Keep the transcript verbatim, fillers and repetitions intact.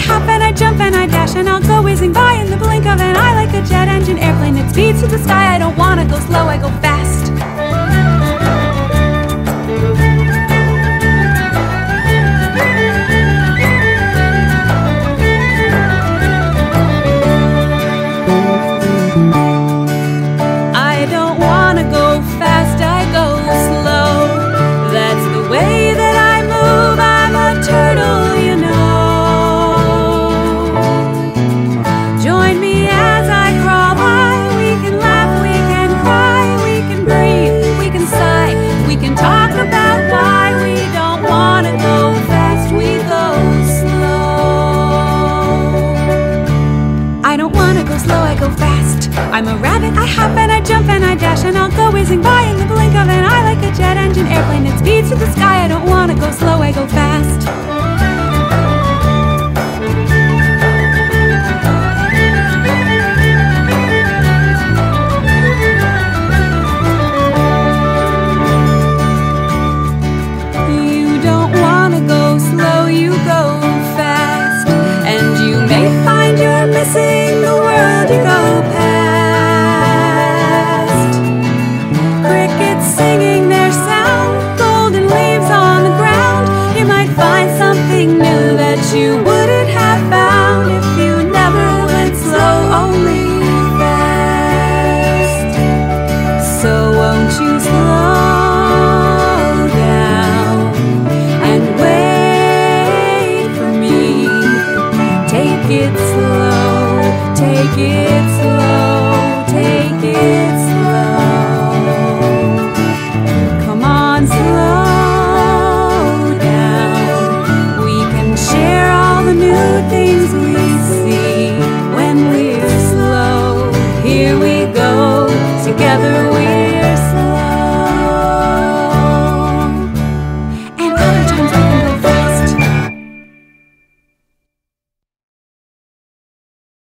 hop and I jump and I dash, and I'll go whizzing by in the blink of an eye like a jet engine airplane that speeds to the sky. I don't wanna go slow, I go fast. I don't wanna go fast, I go slow. That's the way that I move, I'm a turtle, you know. Join me as I crawl by. We can laugh, we can cry, we can breathe, we can sigh, we can talk about why we don't wanna go fast, we go slow. I don't wanna go slow, I go fast. I'm a rabbit, I hop and I jump and I dash, and I'll go whizzing by in the blink of an eye like a jet engine airplane that speeds to the sky. I don't wanna go slow, I go fast.